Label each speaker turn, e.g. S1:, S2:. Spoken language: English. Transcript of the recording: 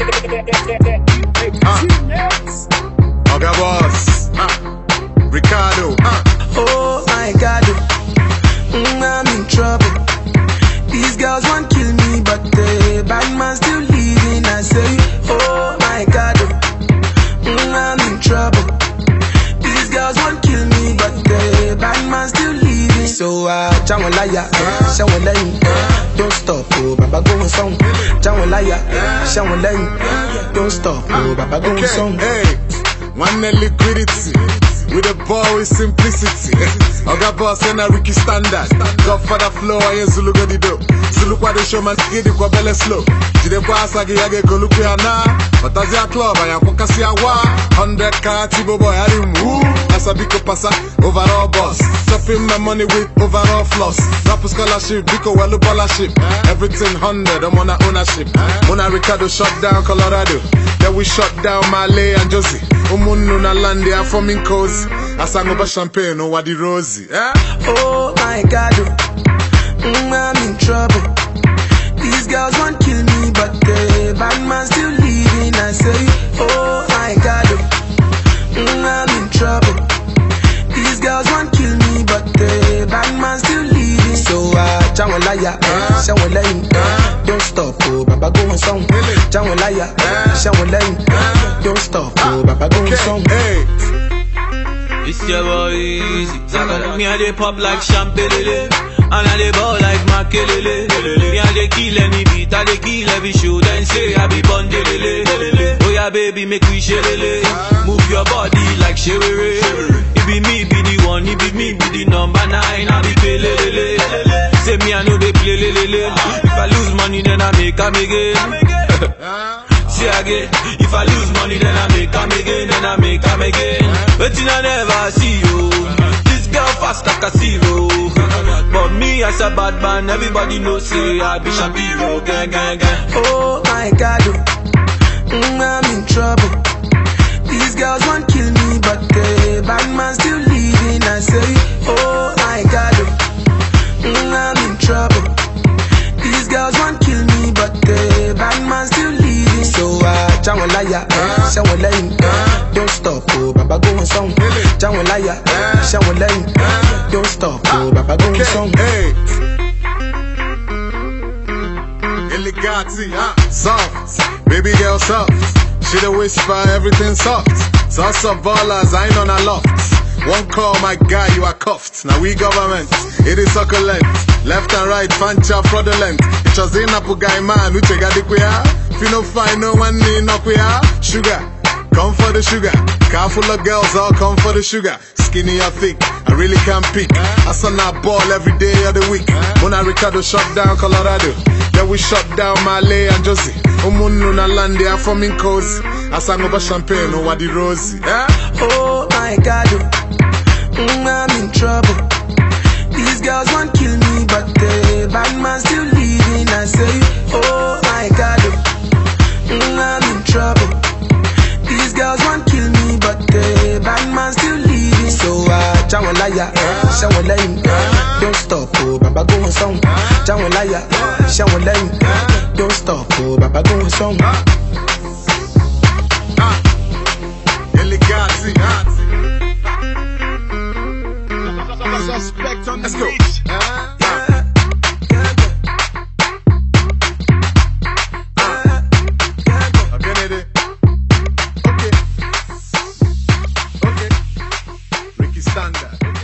S1: Oga Boss, Ricardo.
S2: Oh my God, I'm in trouble. These girls want kill me, but the bad man still leaving. I say, oh my God, I'm in trouble. These girls want kill me, but the bad man still leaving. So Jawalaya, Shawalain, don't stop, oh Baba go on song. Jawalaya, Shawalain, don't stop, oh Baba go on song.
S1: Hey, one liquidity. With a ball with simplicity. Oga Boss and a Ricky Standard. Godfather flow and Zulu go di do. Zulu kwa de showman get kwa belle slow. Jide boss agi yage go look ya na. But as ya club I am kasi awa. 100 car Tibo boy I him woo. Asa biko pasa overall boss. Chopping my money with overall floss. Rap scholarship biko welu ballership. Everything 100 I'm on a ownership. Mona Ricardo shut down Colorado. Then we shut down Malay and Josie. Umunu na landi I'm from in coast. I sang over champagne over the rosy.
S2: Oh my God, I'm in trouble. These girls want kill me, but the bad man still leaving. I say, oh my God, I'm in trouble. These girls want kill me, but the bad man still leaving. So Jawalaya, Shawalain, don't stop, oh Baba go on song. Jawalaya, Shawalain, don't stop, oh Baba go on song.
S3: It's your boy Easy. Me and they pop like champagne, and I they ball like Makelele. Me and they kill any beat, I they kill every show. Then say I be Bondelele. Oh yeah, baby, make we shelele. Move your body like Sherere. It be me, be the one. It be me, be the number 9. I be Pelele. Say me I know they play lele. If I lose money, then I make them again. Say again, if I lose money, then I make them again, then I make them again. But I never see you. This girl fast like a zero. But me as a bad man, everybody knows say I be Shapiro. Gang, gang, gang.
S2: Oh my God, I'm in trouble. These girls want kill me, but the bad man still leaving. I say, oh my God, I'm in trouble. These girls want kill me, but the bad man still leaving. So Jawalaya, Shawalain, don't stop, oh Baba go on song. Jawalaya, Shawalain, don't stop, oh Baba go on song.
S1: Hey, Elegati, soft, baby girl soft. She the whisper, everything soft. Sauce of ballers, I ain't on a loft. One call, my guy, you are cuffed. Now we government, it is succulent. Left and right, fancha fraudulent. It was in Apu guy man, which got the queer. If you don't find no one in up here, sugar, come for the sugar. Car full of girls, all come for the sugar. Skinny or thick, I really can't pick. I saw that ball every day of the week. Mona Ricardo shut down Colorado. Then we shut down Malay and Josie. Umunu na landi I'm from in coast. I sang over champagne over the rosy.
S2: Oh my God, I'm in trouble. These girls want kill me, but the bad man still leaving. I say, oh my God, I'm in trouble. These girls want kill me, but the bad man still leaving. So Jawalaya, Shawalain, don't stop, oh Baba go on song. Jawalaya, Shawalain, don't stop, oh Baba go on song.
S1: Elegati,
S4: Suspect on the
S1: let's go. Okay. Ricky Standard.